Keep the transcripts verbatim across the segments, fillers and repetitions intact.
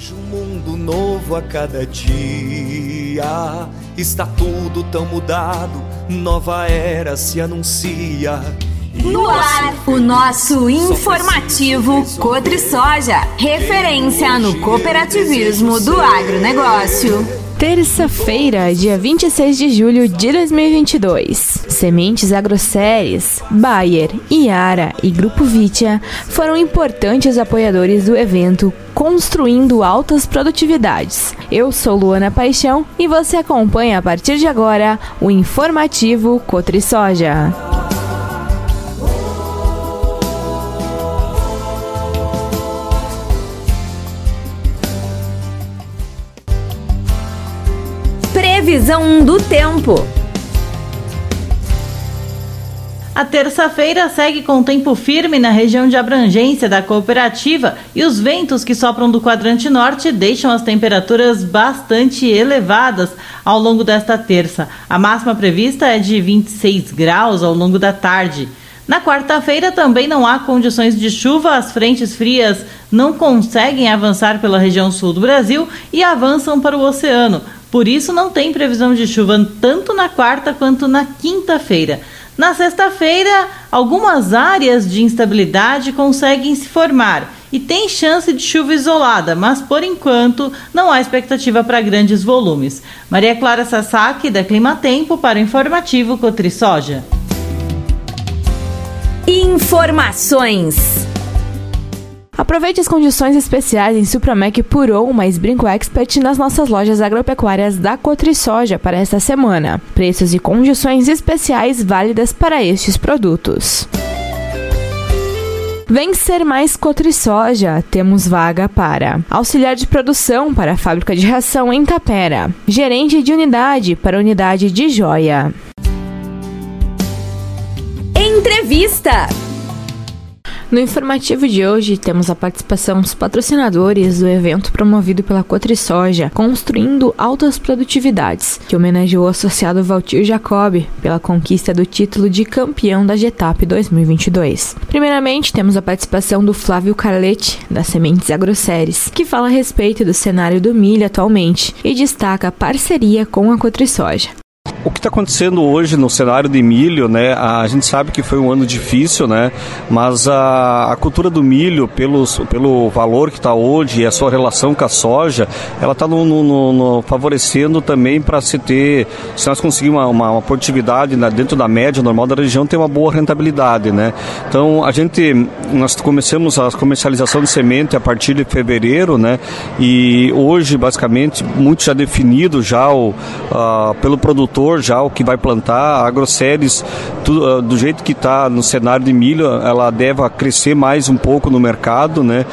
Vejo um mundo novo a cada dia, está tudo tão mudado, nova era se anuncia. No ar, o nosso informativo Cotrisoja, referência no cooperativismo do agronegócio. Terça-feira, dia vinte e seis de julho de dois mil e vinte e dois. Sementes Agroceres, Bayer, Yara e Grupo Vitia foram importantes apoiadores do evento Construindo Altas Produtividades. Eu sou Luana Paixão e você acompanha a partir de agora o informativo Cotrisoja. Previsão do tempo. A terça-feira segue com tempo firme na região de abrangência da cooperativa e os ventos que sopram do quadrante norte deixam as temperaturas bastante elevadas ao longo desta terça. A máxima prevista é de vinte e seis graus ao longo da tarde. Na quarta-feira também não há condições de chuva, as frentes frias não conseguem avançar pela região sul do Brasil e avançam para o oceano. Por isso não tem previsão de chuva tanto na quarta quanto na quinta-feira. Na sexta-feira, algumas áreas de instabilidade conseguem se formar e tem chance de chuva isolada, mas por enquanto não há expectativa para grandes volumes. Maria Clara Sasaki, da Climatempo, para o informativo Cotrisoja. Informações. Aproveite as condições especiais em Supramac Purou mais Brinco Expert nas nossas lojas agropecuárias da Cotrisoja para esta semana. Preços e condições especiais válidas para estes produtos. Vem ser mais Cotrisoja, temos vaga para auxiliar de produção para a fábrica de ração em Tapera, gerente de unidade para a unidade de joia. Entrevista. No informativo de hoje, temos a participação dos patrocinadores do evento promovido pela Cotrisoja, Construindo Altas Produtividades, que homenageou o associado Valtir Jacob pela conquista do título de campeão da Getap dois mil e vinte e dois. Primeiramente, temos a participação do Flávio Carletti, da Sementes Agroceres, que fala a respeito do cenário do milho atualmente e destaca a parceria com a Cotrisoja. O que está acontecendo hoje no cenário de milho, né? A gente sabe que foi um ano difícil, né? Mas a, a cultura do milho, pelos, pelo valor que está hoje e a sua relação com a soja, ela está no, no, no, favorecendo também para se ter, se nós conseguirmos uma, uma, uma produtividade né, dentro da média normal da região, ter uma boa rentabilidade, né? Então a gente, nós começamos a comercialização de semente a partir de fevereiro, né? E hoje basicamente muito já definido já o, uh, pelo produtor já o que vai plantar. A Agroceres, tu, do jeito que está no cenário de milho, ela deve crescer mais um pouco no mercado, né?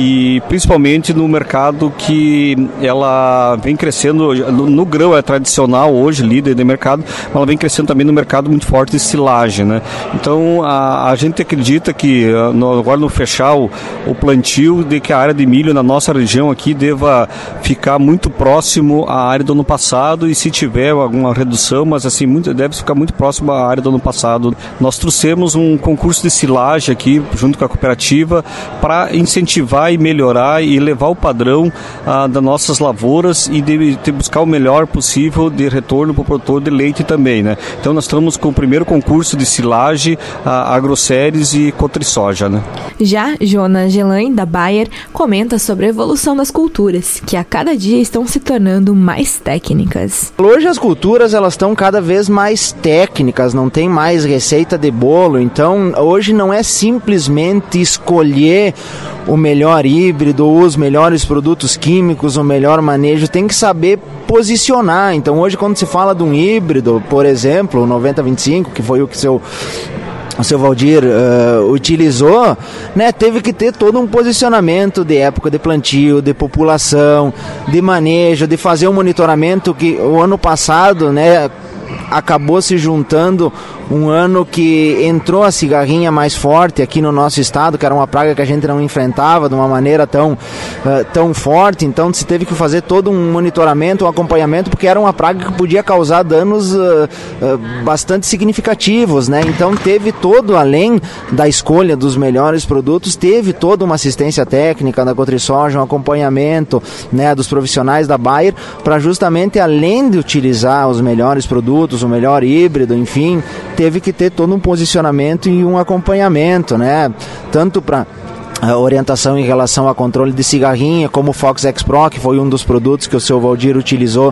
E principalmente no mercado que ela vem crescendo, no, no grão é tradicional hoje, líder de mercado, mas ela vem crescendo também no mercado muito forte de silagem, né? Então a, a gente acredita que no, agora no fechar o, o plantio, de que a área de milho na nossa região aqui deva ficar muito próximo à área do ano passado, e se tiver alguma redução, mas assim, muito, deve ficar muito próximo à área do ano passado. Nós trouxemos um concurso de silagem aqui, junto com a cooperativa, para incentivar e melhorar e levar o padrão ah, das nossas lavouras e de, de buscar o melhor possível de retorno para o produtor de leite também, né? Então nós estamos com o primeiro concurso de silagem, a Agroceres e Cotrisoja, né? Já Jonas Gelain, da Bayer, comenta sobre a evolução das culturas, que a cada dia estão se tornando mais técnicas. Hoje as culturas, elas estão cada vez mais técnicas, não tem mais receita de bolo, então hoje não é simplesmente escolher o melhor híbrido, os melhores produtos químicos, o melhor manejo, tem que saber posicionar. Então hoje quando se fala de um híbrido, por exemplo, o noventa vinte e cinco, que foi o que seu o seu Valdir uh, utilizou, né, teve que ter todo um posicionamento de época de plantio, de população, de manejo, de fazer um monitoramento que o ano passado, né, acabou se juntando um ano que entrou a cigarrinha mais forte aqui no nosso estado, que era uma praga que a gente não enfrentava de uma maneira tão, uh, tão forte, então se teve que fazer todo um monitoramento, um acompanhamento, porque era uma praga que podia causar danos uh, uh, bastante significativos, né? Então teve todo, além da escolha dos melhores produtos, teve toda uma assistência técnica da Cotrisoja, um acompanhamento, né, dos profissionais da Bayer, para justamente, além de utilizar os melhores produtos, o melhor híbrido, enfim, teve que ter todo um posicionamento e um acompanhamento, né? Tanto para a orientação em relação a controle de cigarrinha, como o Fox X Pro, que foi um dos produtos que o seu Valdir utilizou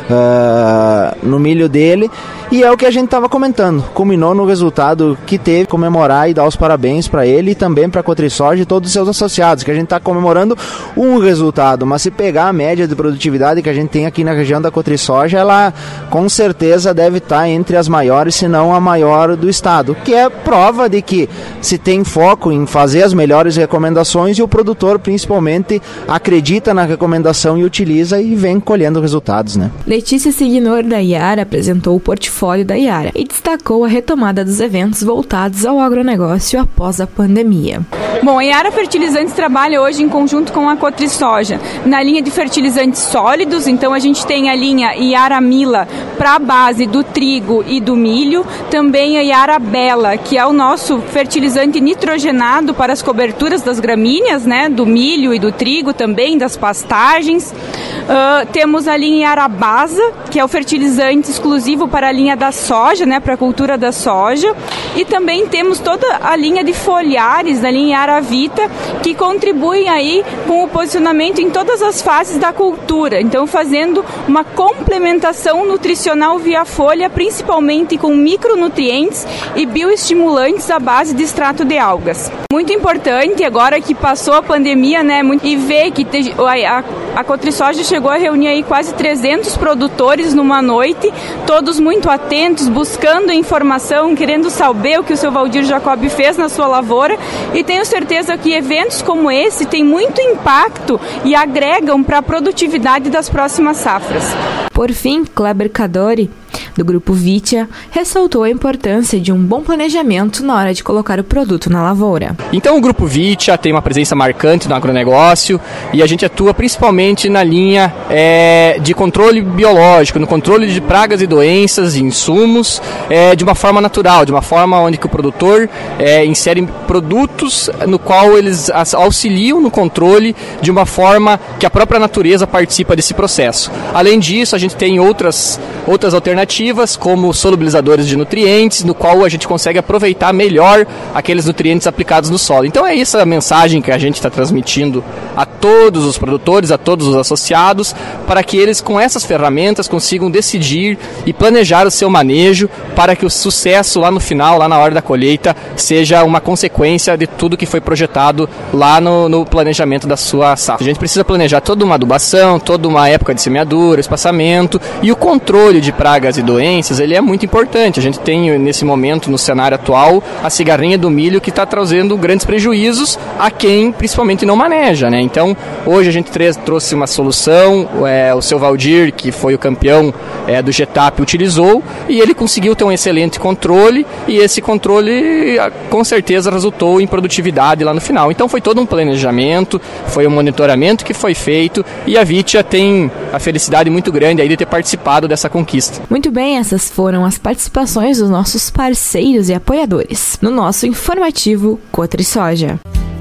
uh, no milho dele, e é o que a gente estava comentando, culminou no resultado que teve, comemorar e dar os parabéns para ele e também para a Cotrisoja e todos os seus associados, que a gente está comemorando um resultado, mas se pegar a média de produtividade que a gente tem aqui na região da Cotrisoja, ela com certeza deve estar tá entre as maiores, se não a maior do estado, que é prova de que se tem foco em fazer as melhores recomendações recomendações e o produtor principalmente acredita na recomendação e utiliza e vem colhendo resultados, né? Letícia Signor da Iara apresentou o portfólio da Iara e destacou a retomada dos eventos voltados ao agronegócio após a pandemia. Bom, a Iara Fertilizantes trabalha hoje em conjunto com a Cotrisoja na linha de fertilizantes sólidos, então a gente tem a linha Iara Mila para a base do trigo e do milho, também a Iara Bela, que é o nosso fertilizante nitrogenado para as coberturas das gramíneas, né, do milho e do trigo, também das pastagens. Uh, temos a linha Arabasa, que é o fertilizante exclusivo para a linha da soja, né, para a cultura da soja. E também temos toda a linha de foliares, da linha Aravita, que contribuem aí com o posicionamento em todas as fases da cultura. Então, fazendo uma complementação nutricional via folha, principalmente com micronutrientes e bioestimulantes à base de extrato de algas. Muito importante, agora que passou a pandemia, né, e ver que te, a, a Cotrisoja chegou a reunir aí quase trezentos produtores numa noite, todos muito atentos, buscando informação, querendo saber o que o seu Valdir Jacob fez na sua lavoura, e tenho certeza que eventos como esse têm muito impacto e agregam para a produtividade das próximas safras. Por fim, Kleber Cadori, do Grupo Vitia, ressaltou a importância de um bom planejamento na hora de colocar o produto na lavoura. Então o Grupo Vitia tem uma presença marcante no agronegócio e a gente atua principalmente na linha é, de controle biológico, no controle de pragas e doenças e insumos é, de uma forma natural, de uma forma onde que o produtor é, insere produtos no qual eles auxiliam no controle de uma forma que a própria natureza participa desse processo. Além disso, a gente tem outras, outras alternativas, como solubilizadores de nutrientes, no qual a gente consegue aproveitar melhor aqueles nutrientes aplicados no solo. Então é essa a mensagem que a gente está transmitindo a todos os produtores, a todos os associados, para que eles com essas ferramentas consigam decidir e planejar o seu manejo para que o sucesso lá no final, lá na hora da colheita, seja uma consequência de tudo que foi projetado lá no, no planejamento da sua safra. A gente precisa planejar toda uma adubação, toda uma época de semeadura, espaçamento e o controle de pragas e doenças, ele é muito importante. A gente tem nesse momento, no cenário atual, a cigarrinha do milho que está trazendo grandes prejuízos a quem principalmente não maneja, né? Então, hoje a gente trouxe uma solução, é, o seu Valdir, que foi o campeão é, do Getap, utilizou e ele conseguiu ter um excelente controle e esse controle com certeza resultou em produtividade lá no final. Então foi todo um planejamento, foi um monitoramento que foi feito e a Vitia tem a felicidade muito grande aí de ter participado dessa conquista. Muito bem, essas foram as participações dos nossos parceiros e apoiadores no nosso informativo Cotrisoja.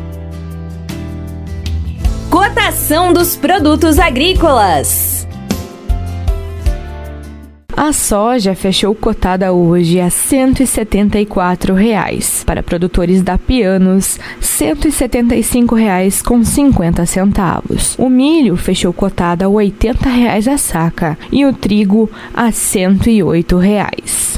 Cotação dos produtos agrícolas. A soja fechou cotada hoje a cento e setenta e quatro reais. Para produtores da Pianos, cento e setenta e cinco reais com cinquenta centavos. O milho fechou cotada a oitenta reais a saca e o trigo a cento e oito reais.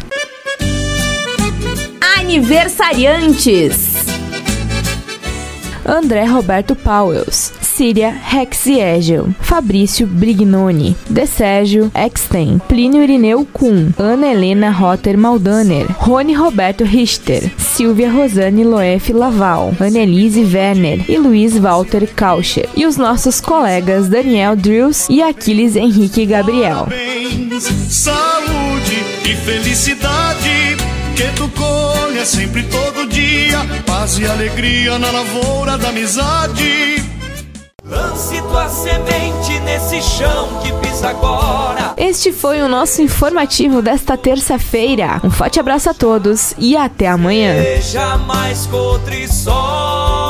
Aniversariantes: André Roberto Pauels, Síria Rexiegel, Fabrício Brignoni, De Sérgio Exten, Plínio Irineu Kuhn, Ana Helena Rotter Maldaner, Rony Roberto Richter, Silvia Rosane Loef Laval, Annelise Werner e Luiz Walter Kaucher. E os nossos colegas Daniel Drills e Aquiles Henrique Gabriel. Parabéns, saúde e felicidade que tu colhe sempre todo dia, paz e alegria na lavoura da amizade. Lance tua semente nesse chão que pisa agora. Este foi o nosso informativo desta terça-feira. Um forte abraço a todos e até amanhã. Seja mais Cotricol.